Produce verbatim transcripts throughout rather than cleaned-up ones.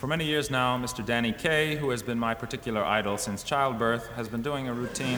For many years now, Mister Danny Kaye, who has been my particular idol since childbirth, has been doing a routine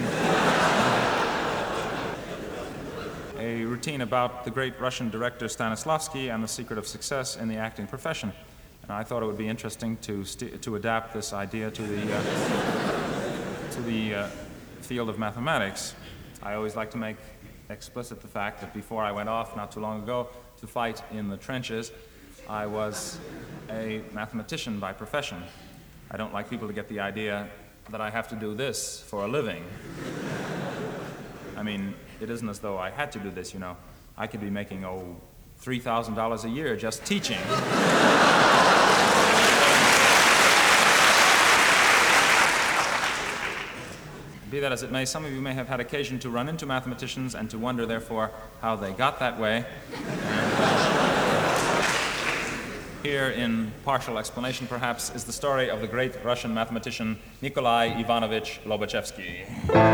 a routine about the great Russian director Stanislavski and the secret of success in the acting profession. And I thought it would be interesting to st- to adapt this idea to the uh, to the uh, field of mathematics. I always like to make explicit the fact that before I went off not too long ago to fight in the trenches, I was a mathematician by profession. I don't like people to get the idea that I have to do this for a living. I mean, it isn't as though I had to do this, you know. I could be making, oh, three thousand dollars a year just teaching. Be that as it may, some of you may have had occasion to run into mathematicians and to wonder, therefore, how they got that way. And, uh, here, in partial explanation, perhaps, is the story of the great Russian mathematician Nikolai Ivanovich Lobachevsky.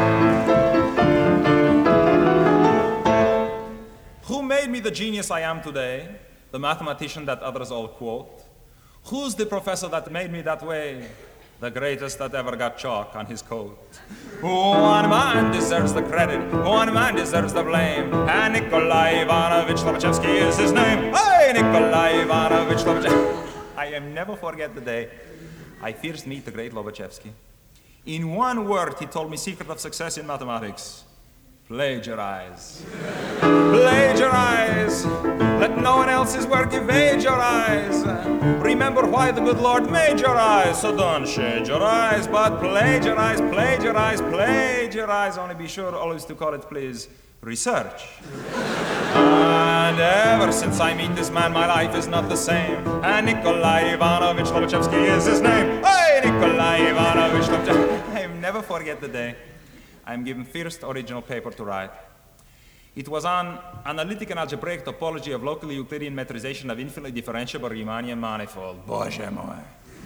Who made me the genius I am today, the mathematician that others all quote? Who's the professor that made me that way, the greatest that ever got chalk on his coat? One man deserves the credit, one man deserves the blame, and Nikolai Ivanovich Lobachevsky is his name. Hey, Nikolai Ivanovich Lobachevsky. I am never forget the day I first meet the great Lobachevsky. In one word, he told me secret of success in mathematics. Plagiarize. Plagiarize. Let no one else's work evade your eyes. Remember why the good Lord made your eyes. So don't shade your eyes, but plagiarize, plagiarize, plagiarize. Only be sure always to call it, please, research. And ever since I meet this man, my life is not the same. And Nikolai Ivanovich Lobachevsky is his name. Hey, Nikolai Ivanovich Lobachevsky. I will never forget the day I am given first original paper to write. It was on analytic and algebraic topology of locally Euclidean metrization of infinitely differentiable Riemannian manifold. Боже мой.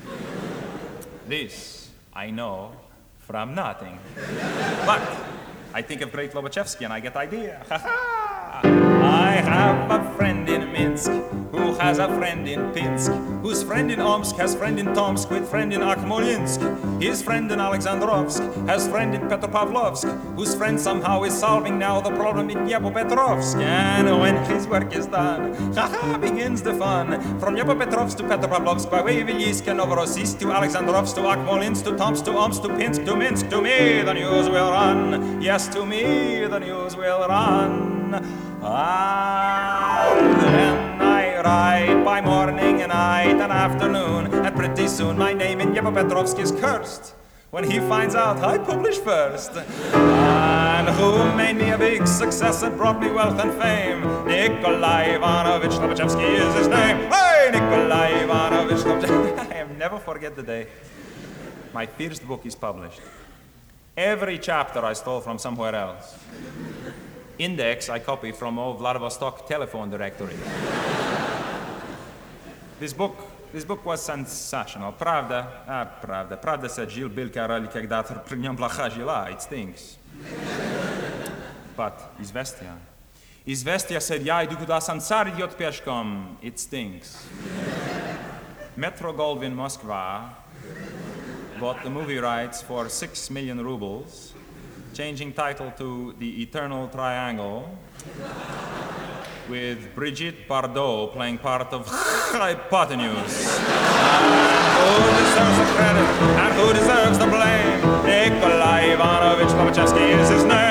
This I know from nothing. But I think of great Lobachevsky and I get idea. Ha ha! I have a friend in Minsk who has a friend in Pinsk, whose friend in Omsk has friend in Tomsk with friend in Akhmolinsk. His friend in Alexandrovsk has friend in Petropavlovsk, whose friend somehow is solving now the problem in Dnepropetrovsk. And when his work is done, ha-ha, begins the fun. From Dnepropetrovsk to Petropavlovsk, by way of Ilyich and Novorossiysk to Alexandrovsk to Akhmolinsk to Tomsk to Omsk to Pinsk to Minsk. To me the news will run. Yes, to me the news will run. And then I write by morning and night and afternoon, and pretty soon my name in Dnepropetrovsk is cursed when he finds out I publish first. And who made me a big success and brought me wealth and fame? Nikolai Ivanovich Lobachevsky is his name. Hey, Nikolai Ivanovich Lobachevsky. I will never forget the day my first book is published. Every chapter I stole from somewhere else. Index I copied from old Vladivostok telephone directory. This book, this book was sensational. Pravda, ah, pravda, pravda said Gilles Bilkarali когда-то при нем плоха жила, it stinks. But Izvestia, Izvestia said, я иду куда сансар идет пешком, it stinks. Metro Goldwyn Moskva bought the movie rights for six million rubles, changing title to The Eternal Triangle, with Brigitte Bardot playing part of Hypotenuse. And who deserves the credit and who deserves the blame? Nikolai Ivanovich Lobachevsky is his name.